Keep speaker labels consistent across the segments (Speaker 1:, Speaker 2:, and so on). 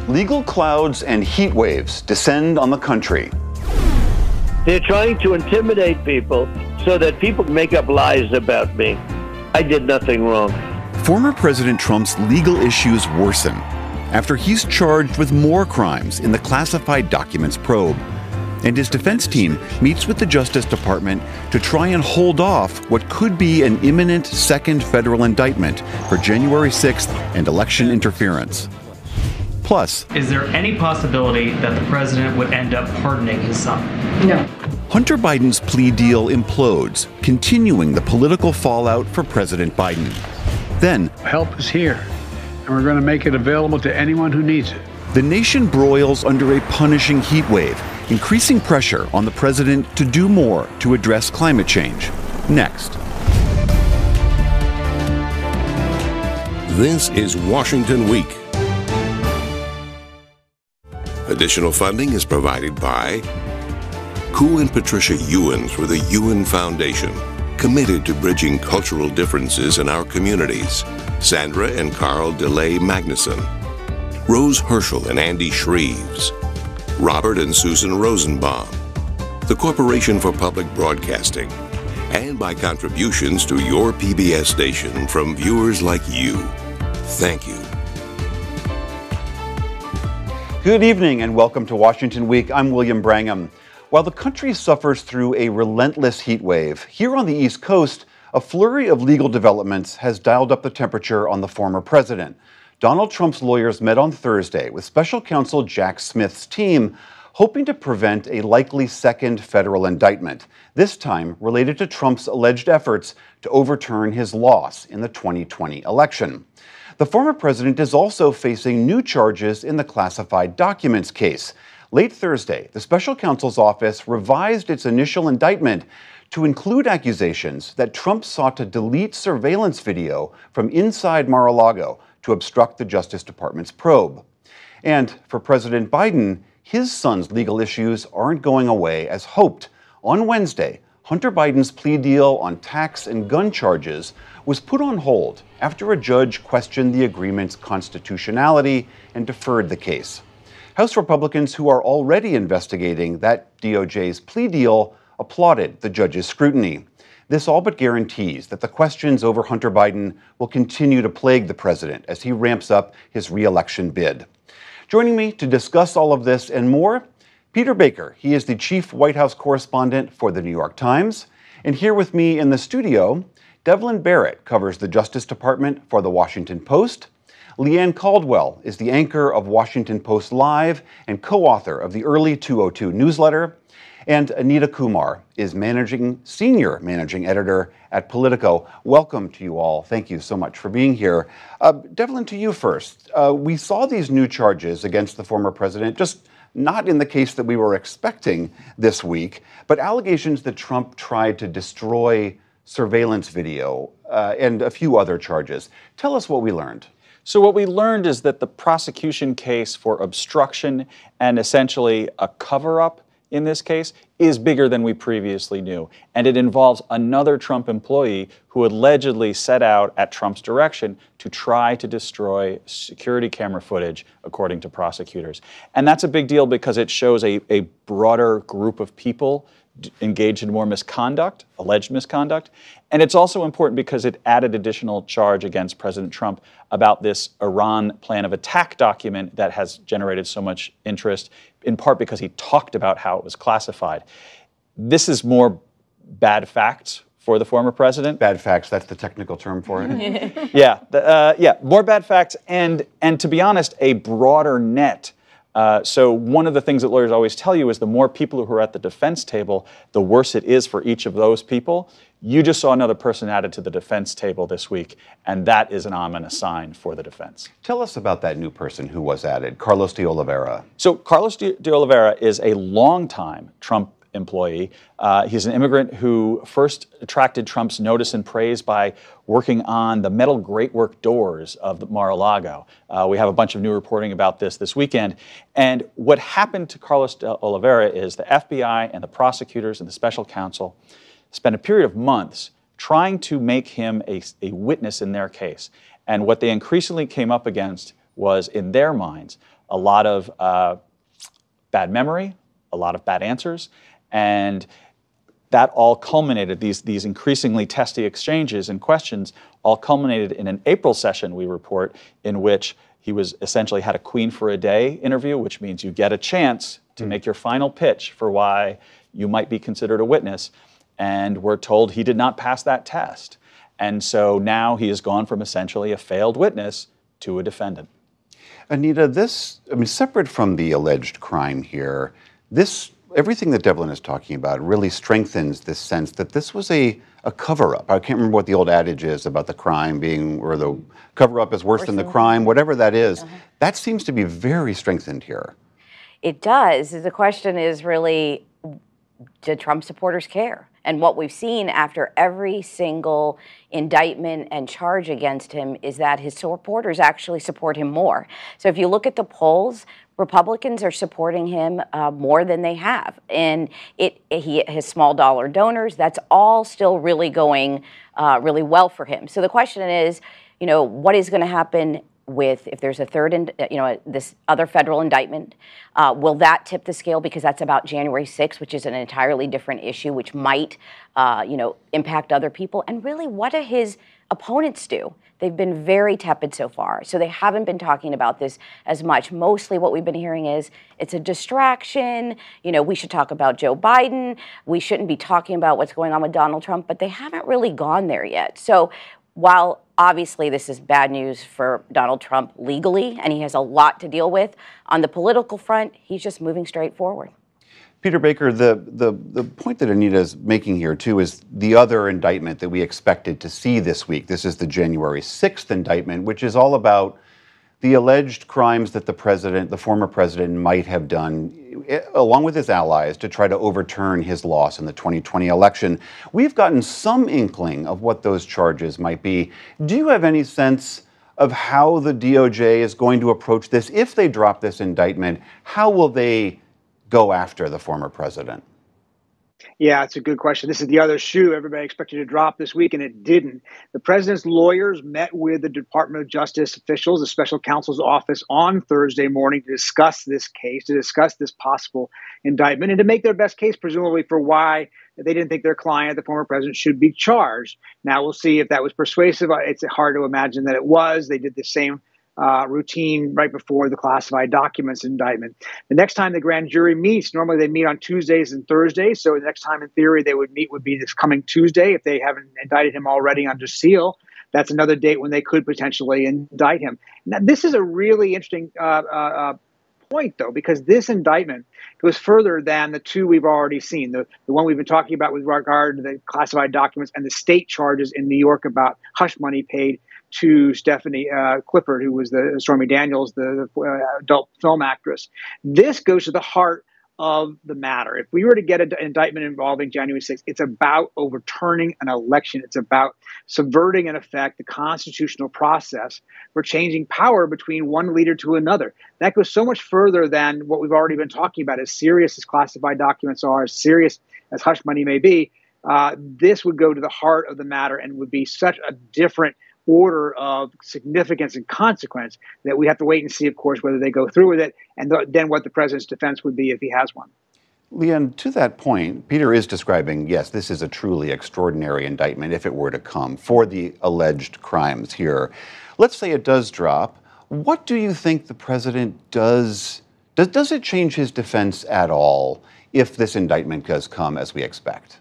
Speaker 1: Legal clouds and heat waves descend on the country.
Speaker 2: They're trying to intimidate people so that people make up lies about me. I did nothing wrong.
Speaker 1: Former President Trump's legal issues worsen after he's charged with more crimes in the classified documents probe. And his defense team meets with the Justice Department to try and hold off what could be an imminent second federal indictment for January 6th and election interference. Plus,
Speaker 3: is there any possibility that the president would end up pardoning his son?
Speaker 4: No.
Speaker 1: Hunter Biden's plea deal implodes, continuing the political fallout for President Biden. Then,
Speaker 5: help is here, and we're going to make it available to anyone who needs it.
Speaker 1: The nation broils under a punishing heat wave, increasing pressure on the president to do more to address climate change. Next.
Speaker 6: This is Washington Week. Additional funding is provided by Koo and Patricia Ewan through the Ewan Foundation, committed to bridging cultural differences in our communities. Sandra and Carl DeLay Magnuson, Rose Herschel and Andy Shreves, Robert and Susan Rosenbaum, the Corporation for Public Broadcasting, and by contributions to your PBS station from viewers like you. Thank you.
Speaker 1: Good evening and welcome to Washington Week. I'm William Brangham. While the country suffers through a relentless heat wave, here on the East Coast, a flurry of legal developments has dialed up the temperature on the former president. Donald Trump's lawyers met on Thursday with special counsel Jack Smith's team, hoping to prevent a likely second federal indictment, this time related to Trump's alleged efforts to overturn his loss in the 2020 election. The former president is also facing new charges in the classified documents case. Late Thursday, the special counsel's office revised its initial indictment to include accusations that Trump sought to delete surveillance video from inside Mar-a-Lago to obstruct the Justice Department's probe. And for President Biden, his son's legal issues aren't going away as hoped. On Wednesday, Hunter Biden's plea deal on tax and gun charges was put on hold after a judge questioned the agreement's constitutionality and deferred the case. House Republicans who are already investigating that DOJ's plea deal applauded the judge's scrutiny. This all but guarantees that the questions over Hunter Biden will continue to plague the president as he ramps up his re-election bid. Joining me to discuss all of this and more, Peter Baker. He is the chief White House correspondent for the New York Times. And here with me in the studio, Devlin Barrett covers the Justice Department for the Washington Post. Leanne Caldwell is the anchor of Washington Post Live and co-author of the Early 202 newsletter. And Anita Kumar is senior managing editor at Politico. Welcome to you all. Thank you so much for being here. Devlin, to you first. We saw these new charges against the former president, just not in the case that we were expecting this week, but allegations that Trump tried to destroy surveillance video and a few other charges. Tell us what we learned.
Speaker 7: So what we learned is that the prosecution case for obstruction and essentially a cover-up in this case is bigger than we previously knew. And it involves another Trump employee who allegedly set out at Trump's direction to try to destroy security camera footage, according to prosecutors. And that's a big deal because it shows a broader group of people engaged in more misconduct, alleged misconduct. And it's also important because it added additional charge against President Trump about this Iran plan of attack document that has generated so much interest, in part because he talked about how it was classified. This is more bad facts for the former president.
Speaker 1: Bad facts, that's the technical term for it.
Speaker 7: Yeah, more bad facts and to be honest, a broader net. So one of the things that lawyers always tell you is the more people who are at the defense table, the worse it is for each of those people. You just saw another person added to the defense table this week, and that is an ominous sign for the defense.
Speaker 1: Tell us about that new person who was added, Carlos de Oliveira.
Speaker 7: So Carlos de Oliveira is a longtime Trump employee. He's an immigrant who first attracted Trump's notice and praise by working on the metal gratework doors of Mar-a-Lago. We have a bunch of new reporting about this weekend. And what happened to Carlos de Oliveira is the FBI and the prosecutors and the special counsel spent a period of months trying to make him a witness in their case. And what they increasingly came up against was, in their minds, a lot of bad memory, a lot of bad answers, and that all culminated, these increasingly testy exchanges and questions all culminated in an April session, we report, in which he was essentially had a queen for a day interview, which means you get a chance to make your final pitch for why you might be considered a witness. And we're told he did not pass that test. And so now he has gone from essentially a failed witness to a defendant.
Speaker 1: Anita, separate from the alleged crime here, everything that Devlin is talking about really strengthens this sense that this was a cover-up. I can't remember what the old adage is about the crime being, or the cover-up is worse than the crime, whatever that is. That seems to be very strengthened here.
Speaker 4: It does. The question is really, do Trump supporters care? And what we've seen after every single indictment and charge against him is that his supporters actually support him more. So if you look at the polls, Republicans are supporting him more than they have. And his small dollar donors, that's all still really going really well for him. So the question is, what is going to happen if there's a third, this other federal indictment? Will that tip the scale? Because that's about January 6th, which is an entirely different issue, which might, impact other people. And really, what do his opponents do? They've been very tepid so far. So they haven't been talking about this as much. Mostly what we've been hearing is it's a distraction. We should talk about Joe Biden. We shouldn't be talking about what's going on with Donald Trump. But they haven't really gone there yet. So while obviously this is bad news for Donald Trump legally, and he has a lot to deal with, on the political front, he's just moving straight forward.
Speaker 1: Peter Baker, the point that Anita is making here, too, is the other indictment that we expected to see this week. This is the January 6th indictment, which is all about the alleged crimes that the former president, might have done, along with his allies, to try to overturn his loss in the 2020 election. We've gotten some inkling of what those charges might be. Do you have any sense of how the DOJ is going to approach this? If they drop this indictment, how will they go after the former president?
Speaker 8: Yeah, it's a good question. This is the other shoe everybody expected to drop this week, and it didn't. The president's lawyers met with the Department of Justice officials, the special counsel's office, on Thursday morning to discuss this case, to discuss this possible indictment, and to make their best case, presumably, for why they didn't think their client, the former president, should be charged. Now, we'll see if that was persuasive. It's hard to imagine that it was. They did the same routine right before the classified documents indictment. The next time the grand jury meets, normally they meet on Tuesdays and Thursdays. So the next time in theory they would meet would be this coming Tuesday if they haven't indicted him already under seal. That's another date when they could potentially indict him. Now, this is a really interesting point, though, because this indictment goes further than the two we've already seen. The one we've been talking about with regard to the classified documents and the state charges in New York about hush money paid to Stephanie Clifford, who was the Stormy Daniels, the adult film actress. This goes to the heart of the matter. If we were to get an indictment involving January 6th, it's about overturning an election. It's about subverting, in effect, the constitutional process for changing power between one leader to another. That goes so much further than what we've already been talking about. As serious as classified documents are, as serious as hush money may be, this would go to the heart of the matter and would be such a different order of significance and consequence that we have to wait and see, of course, whether they go through with it, and then what the president's defense would be if he has one.
Speaker 1: Leanne, to that point, Peter is describing, yes, this is a truly extraordinary indictment if it were to come for the alleged crimes here. Let's say it does drop. What do you think the president does? Does it change his defense at all if this indictment does come as we expect?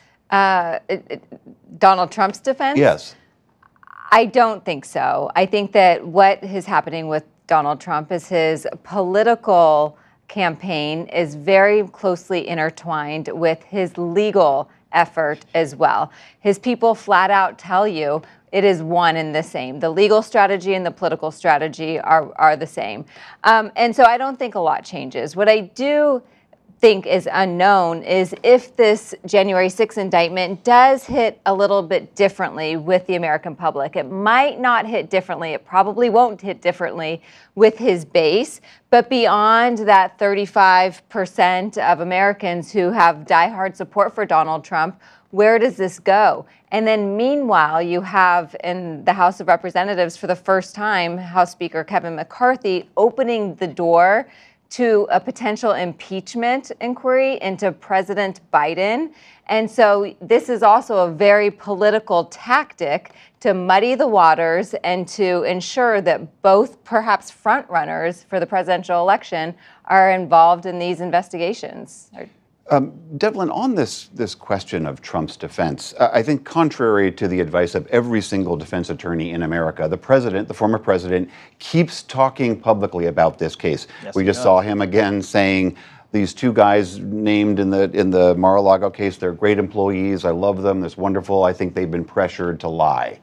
Speaker 9: Donald Trump's defense?
Speaker 1: Yes.
Speaker 9: I don't think so. I think that what is happening with Donald Trump is his political campaign is very closely intertwined with his legal effort as well. His people flat out tell you it is one and the same. The legal strategy and the political strategy are the same. And so I don't think a lot changes. What I do think is unknown is if this January 6th indictment does hit a little bit differently with the American public. It might not hit differently. It probably won't hit differently with his base. But beyond that 35% of Americans who have diehard support for Donald Trump, Where does this go? And then meanwhile, you have in the House of Representatives, for the first time, House Speaker Kevin McCarthy opening the door to a potential impeachment inquiry into President Biden. And so this is also a very political tactic to muddy the waters and to ensure that both perhaps frontrunners for the presidential election are involved in these investigations.
Speaker 1: Devlin, on this question of Trump's defense, I think contrary to the advice of every single defense attorney in America, the former president, keeps talking publicly about this case.
Speaker 7: Yes,
Speaker 1: we just saw him again saying these two guys named in the Mar-a-Lago case, they're great employees. I love them. That's wonderful. I think they've been pressured to lie.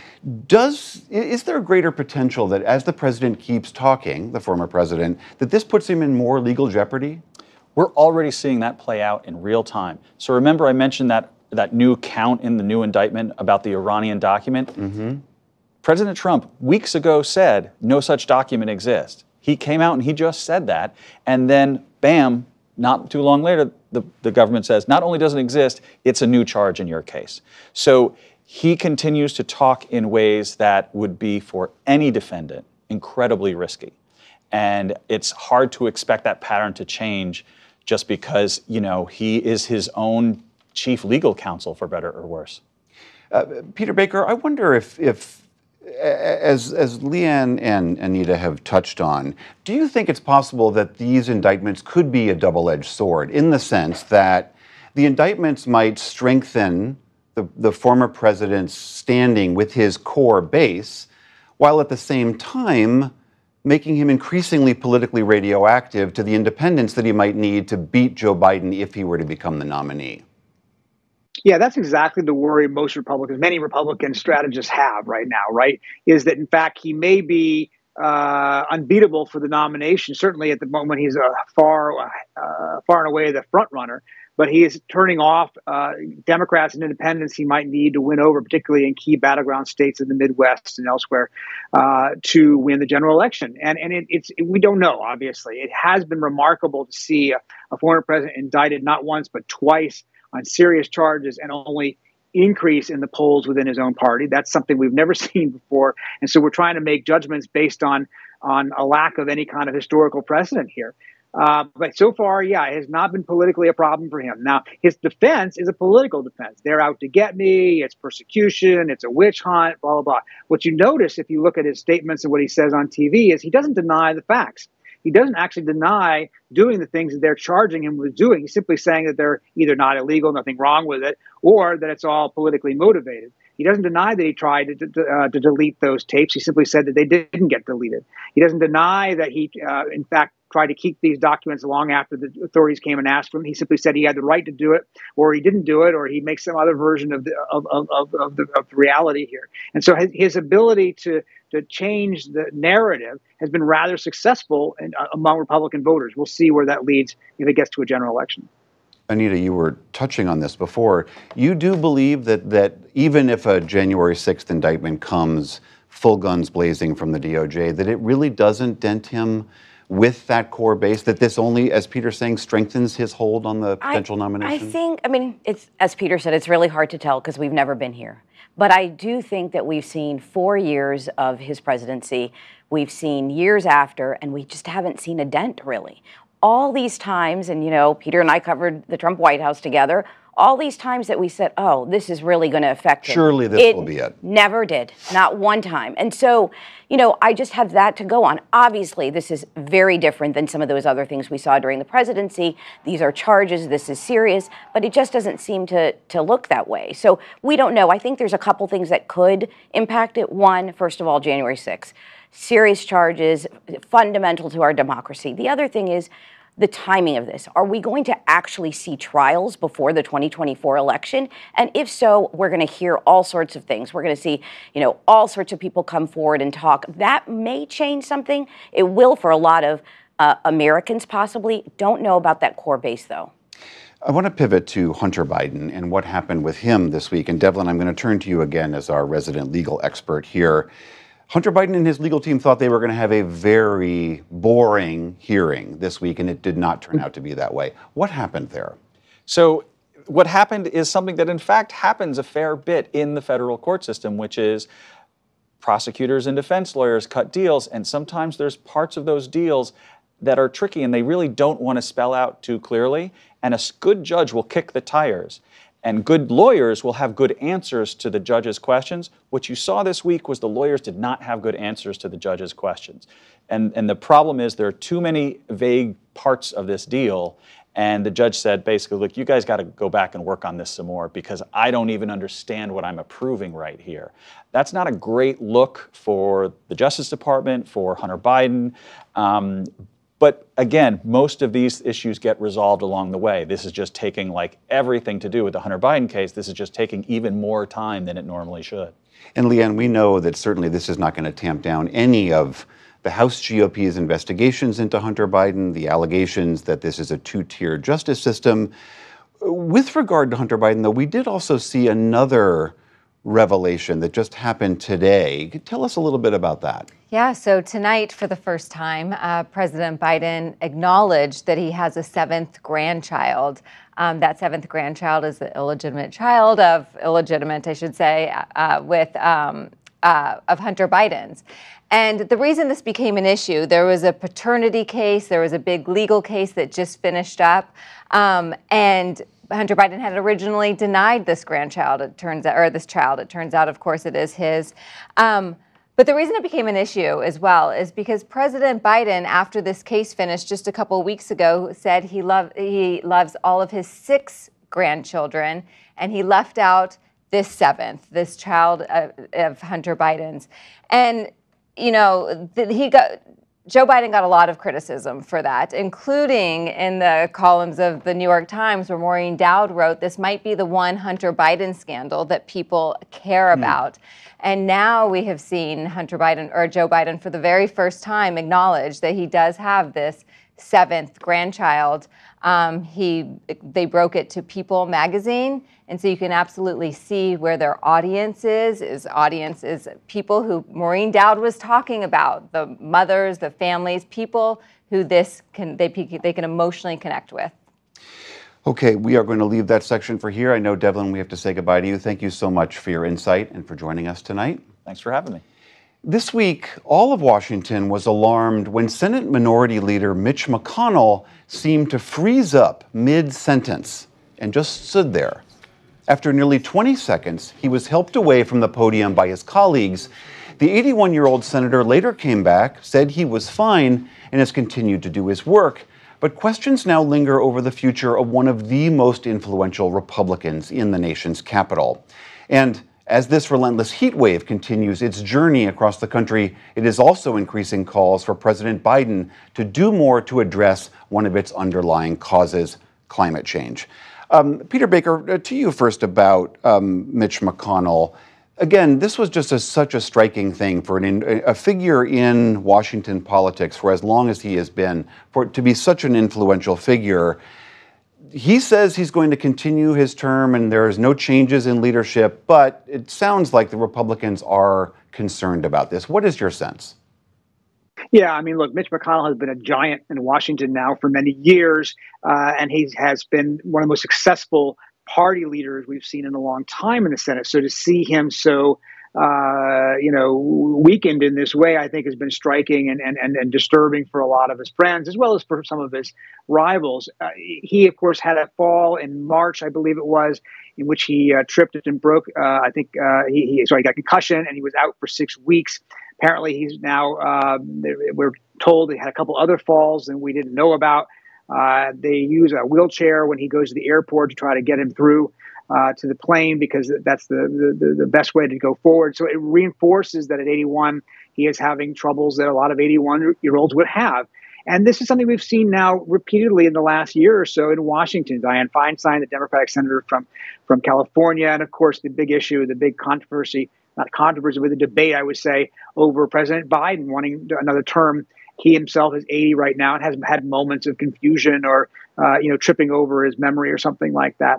Speaker 1: Is there a greater potential that as the president keeps talking, the former president, that this puts him in more legal jeopardy?
Speaker 7: We're already seeing that play out in real time. So remember I mentioned that new count in the new indictment about the Iranian document? Mm-hmm. President Trump weeks ago said no such document exists. He came out and he just said that, and then bam, not too long later, the government says not only doesn't exist, it's a new charge in your case. So he continues to talk in ways that would be for any defendant incredibly risky. And it's hard to expect that pattern to change just because, he is his own chief legal counsel, for better or worse.
Speaker 1: Peter Baker, I wonder if as Leanne and Anita have touched on, do you think it's possible that these indictments could be a double-edged sword in the sense that the indictments might strengthen the former president's standing with his core base, while at the same time making him increasingly politically radioactive to the independents that he might need to beat Joe Biden if he were to become the nominee?
Speaker 8: Yeah, that's exactly the worry many Republican strategists have right now, right? Is that, in fact, he may be unbeatable for the nomination. Certainly at the moment, he's far and away the front runner. But he is turning off Democrats and independents he might need to win over, particularly in key battleground states in the Midwest and elsewhere, to win the general election. And we don't know, obviously. It has been remarkable to see a former president indicted not once but twice on serious charges and only increase in the polls within his own party. That's something we've never seen before. And so we're trying to make judgments based on a lack of any kind of historical precedent here. But so far, it has not been politically a problem for him. Now, his defense is a political defense. They're out to get me. It's persecution. It's a witch hunt, blah, blah, blah. What you notice if you look at his statements and what he says on TV is he doesn't deny the facts. He doesn't actually deny doing the things that they're charging him with doing. He's simply saying that they're either not illegal, nothing wrong with it, or that it's all politically motivated. He doesn't deny that he tried to delete those tapes. He simply said that they didn't get deleted. He doesn't deny that he, in fact, tried to keep these documents long after the authorities came and asked for him. He simply said he had the right to do it, or he didn't do it, or he makes some other version of the reality here. And so his ability to change the narrative has been rather successful among Republican voters. We'll see where that leads if it gets to a general election.
Speaker 1: Anita, you were touching on this before. You do believe that even if a January 6th indictment comes full guns blazing from the DOJ, that it really doesn't dent him with that core base, that this only, as Peter's saying, strengthens his hold on the potential nomination?
Speaker 4: It's, as Peter said, it's really hard to tell because we've never been here. But I do think that we've seen 4 years of his presidency. We've seen years after, and we just haven't seen a dent, really. All these times, and Peter and I covered the Trump White House together, all these times that we said, oh, this is really going to affect him.
Speaker 1: Surely this will be it.
Speaker 4: Never did. Not one time. And so, I just have that to go on. Obviously, this is very different than some of those other things we saw during the presidency. These are charges. This is serious. But it just doesn't seem to look that way. So we don't know. I think there's a couple things that could impact it. One, first of all, January 6th. Serious charges, fundamental to our democracy. The other thing is the timing of this. Are we going to actually see trials before the 2024 election? And if so, we're going to hear all sorts of things. We're going to see, all sorts of people come forward and talk. That may change something. It will for a lot of Americans possibly. Don't know about that core base, though.
Speaker 1: I want to pivot to Hunter Biden and what happened with him this week. And Devlin, I'm going to turn to you again as our resident legal expert here. Hunter Biden and his legal team thought they were going to have a very boring hearing this week, and it did not turn out to be that way. What happened there?
Speaker 7: So what happened is something that in fact happens a fair bit in the federal court system, which is prosecutors and defense lawyers cut deals, and sometimes there's parts of those deals that are tricky and they really don't want to spell out too clearly, and a good judge will kick the tires. And good lawyers will have good answers to the judge's questions. What you saw this week was the lawyers did not have good answers to the judge's questions. And the problem is there are too many vague parts of this deal. And the judge said, basically, look, you guys got to go back and work on this some more because I don't even understand what I'm approving right here. That's not a great look for the Justice Department, for Hunter Biden. But again, most of these issues get resolved along the way. This is just taking, like everything to do with the Hunter Biden case, this is just taking even more time than it normally should.
Speaker 1: And Leanne, we know that certainly this is not going to tamp down any of the House GOP's investigations into Hunter Biden, the allegations that this is a two-tier justice system. With regard to Hunter Biden, though, we did also see another revelation that just happened today. Tell us a little bit about that.
Speaker 9: Yeah, so tonight, for the first time, President Biden acknowledged that he has a seventh grandchild. That seventh grandchild is the illegitimate child of of Hunter Biden's. And the reason this became an issue, there was a paternity case, there was a big legal case that just finished up, and Hunter Biden had originally denied this grandchild, it turns out, or this child. It turns out, of course, it is his. But the reason it became an issue as well is because President Biden, after this case finished just a couple of weeks ago, said he loves all of his 6 grandchildren, and he left out this 7th, this child of Hunter Biden's. And, you know, Joe Biden got a lot of criticism for that, including in the columns of the New York Times where Maureen Dowd wrote, this might be the one Hunter Biden scandal that people care about. And now we have seen Hunter Biden, or Joe Biden, for the very first time acknowledge that he does have this 7th grandchild. They broke it to People magazine, and so you can absolutely see where their audience is. His audience is people who Maureen Dowd was talking about, the mothers, the families, people who they can emotionally connect with.
Speaker 1: Okay, we are going to leave that section for here. I know, Devlin, we have to say goodbye to you. Thank you so much for your insight and for joining us tonight.
Speaker 7: Thanks for having me.
Speaker 1: This week, all of Washington was alarmed when Senate Minority Leader Mitch McConnell seemed to freeze up mid-sentence and just stood there. After nearly 20 seconds, he was helped away from the podium by his colleagues. The 81-year-old senator later came back, said he was fine, and has continued to do his work. But questions now linger over the future of one of the most influential Republicans in the nation's capital. And as this relentless heat wave continues its journey across the country, it is also increasing calls for President Biden to do more to address one of its underlying causes, climate change. Peter Baker, to you first about Mitch McConnell. Again, this was just such a striking thing for a figure in Washington politics for as long as he has been, for to be such an influential figure. He says he's going to continue his term and there's no changes in leadership, but it sounds like the Republicans are concerned about this. What is your sense?
Speaker 8: Yeah, I mean, look, Mitch McConnell has been a giant in Washington now for many years, and he has been one of the most successful party leaders we've seen in a long time in the Senate. So to see him so, weakened in this way, I think has been striking and disturbing for a lot of his friends, as well as for some of his rivals. He, of course, had a fall in March, I believe it was, in which he tripped and broke. He got concussion and he was out for 6 weeks. Apparently, he's now, we're told he had a couple other falls that we didn't know about. They use a wheelchair when he goes to the airport to try to get him through to the plane because that's the best way to go forward. So it reinforces that at 81, he is having troubles that a lot of 81-year-olds would have. And this is something we've seen now repeatedly in the last year or so in Washington. Dianne Feinstein, the Democratic senator from California, and of course the big issue, the big controversy, not controversy, but the debate, I would say, over President Biden wanting another term. He himself is 80 right now and has had moments of confusion or, tripping over his memory or something like that.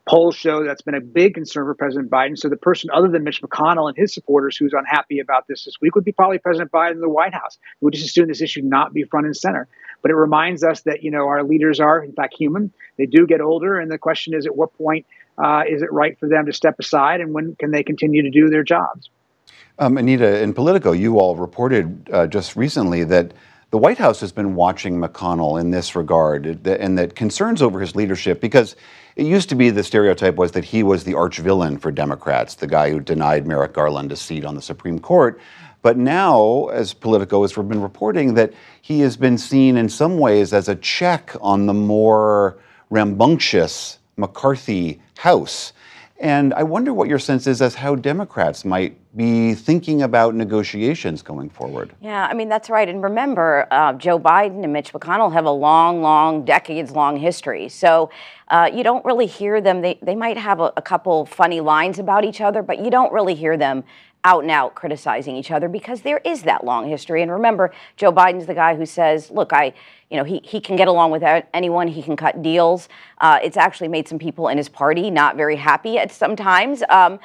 Speaker 8: Polls show that's been a big concern for President Biden. So the person other than Mitch McConnell and his supporters who's unhappy about this week would be probably President Biden in the White House. We would just assume this issue not be front and center. But it reminds us that, our leaders are, in fact, human. They do get older. And the question is, at what point is it right for them to step aside, and when can they continue to do their jobs?
Speaker 1: Anita, in Politico, you all reported just recently that the White House has been watching McConnell in this regard, and that concerns over his leadership, because it used to be the stereotype was that he was the arch villain for Democrats, the guy who denied Merrick Garland a seat on the Supreme Court. But now, as Politico has been reporting, that he has been seen in some ways as a check on the more rambunctious McCarthy House. And I wonder what your sense is as how Democrats might be thinking about negotiations going forward.
Speaker 4: Yeah, that's right. And remember, Joe Biden and Mitch McConnell have a long, decades-long history. So you don't really hear them. They might have a couple funny lines about each other, but you don't really hear them out and out criticizing each other because there is that long history. And remember, Joe Biden's the guy who says, look, he can get along with anyone. He can cut deals. It's actually made some people in his party not very happy at some times.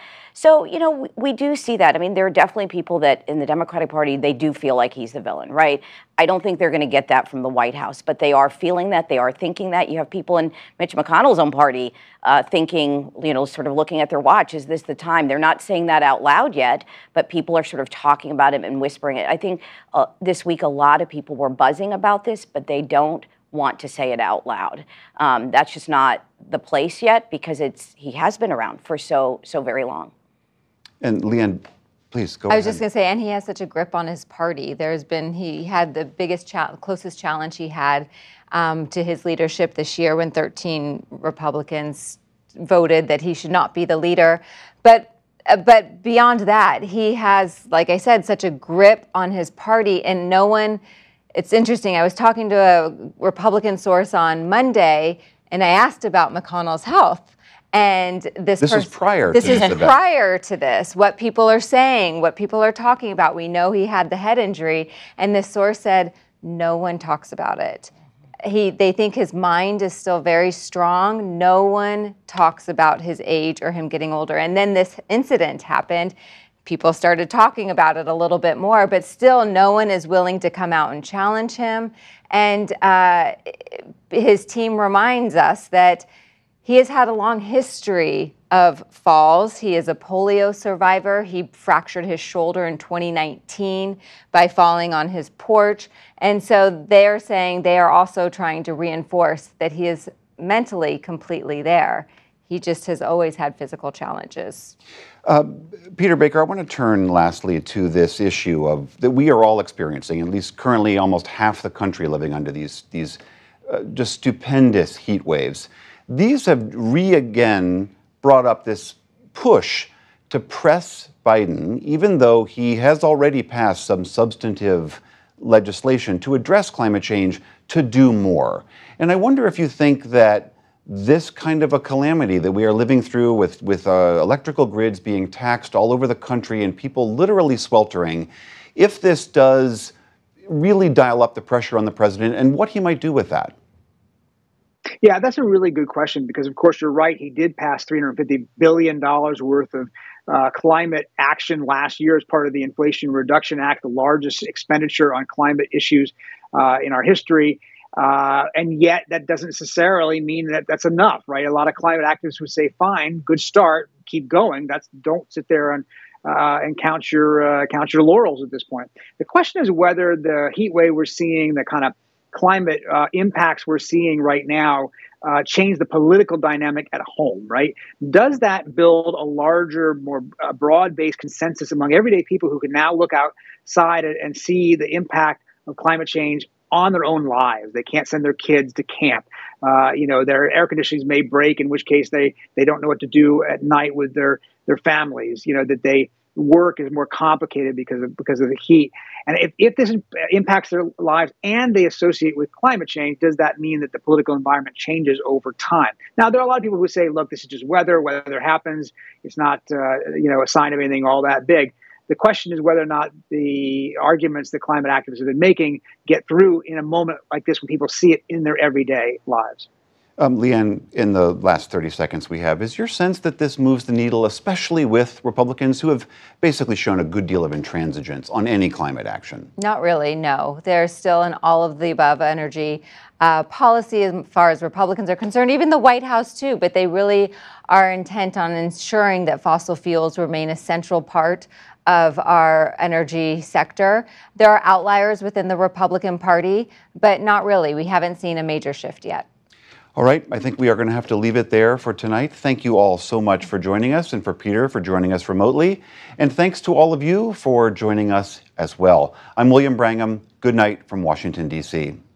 Speaker 4: So, we do see that. There are definitely people that in the Democratic Party, they do feel like he's the villain, right? I don't think they're going to get that from the White House, but they are feeling that. They are thinking that. You have people in Mitch McConnell's own party thinking, sort of looking at their watch, is this the time? They're not saying that out loud yet, but people are sort of talking about it and whispering it. I think this week a lot of people were buzzing about this, but they don't want to say it out loud. That's just not the place yet because he has been around for so very long. And
Speaker 1: Leanne, please go ahead.
Speaker 9: I was just going to say, and he has such a grip on his party. He had the closest challenge he had to his leadership this year when 13 Republicans voted that he should not be the leader. But beyond that, he has, like I said, such a grip on his party, and no one. It's interesting. I was talking to a Republican source on Monday, and I asked about McConnell's health. And this is prior to this, what people are saying, what people are talking about. We know he had the head injury, and this source said no one talks about it. They think his mind is still very strong. No one talks about his age or him getting older. And then this incident happened. People started talking about it a little bit more, but still no one is willing to come out and challenge him. And his team reminds us that he has had a long history of falls. He is a polio survivor. He fractured his shoulder in 2019 by falling on his porch. And so they're saying they are also trying to reinforce that he is mentally completely there. He just has always had physical challenges.
Speaker 1: Peter Baker, I want to turn lastly to this issue that we are all experiencing, at least currently almost half the country living under these just stupendous heat waves. These have again brought up this push to press Biden, even though he has already passed some substantive legislation to address climate change, to do more. And I wonder if you think that this kind of a calamity that we are living through with electrical grids being taxed all over the country and people literally sweltering, if this does really dial up the pressure on the president and what he might do with that.
Speaker 8: Yeah, that's a really good question because, of course, you're right. He did pass $350 billion worth of climate action last year as part of the Inflation Reduction Act, the largest expenditure on climate issues in our history. And yet that doesn't necessarily mean that that's enough, right? A lot of climate activists would say, fine, good start, keep going. Don't sit there and count your laurels at this point. The question is whether the heat wave we're seeing, the kind of climate impacts we're seeing right now change the political dynamic at home, right? Does that build a larger, more broad-based consensus among everyday people who can now look outside and see the impact of climate change on their own lives? They can't send their kids to camp. Their air conditionings may break, in which case they don't know what to do at night with their families. That they work is more complicated because of the heat. And if this impacts their lives and they associate with climate change, does that mean that the political environment changes over time? Now, there are a lot of people who say, look, this is just weather. Weather happens. It's not, a sign of anything all that big. The question is whether or not the arguments that climate activists have been making get through in a moment like this when people see it in their everyday lives.
Speaker 1: Leanne, in the last 30 seconds we have, is your sense that this moves the needle, especially with Republicans who have basically shown a good deal of intransigence on any climate action?
Speaker 9: Not really, no. There's still an all of the above energy policy as far as Republicans are concerned, even the White House too, but they really are intent on ensuring that fossil fuels remain a central part of our energy sector. There are outliers within the Republican Party, but not really. We haven't seen a major shift yet.
Speaker 1: All right, I think we are going to have to leave it there for tonight. Thank you all so much for joining us, and for Peter for joining us remotely. And thanks to all of you for joining us as well. I'm William Brangham. Good night from Washington, D.C.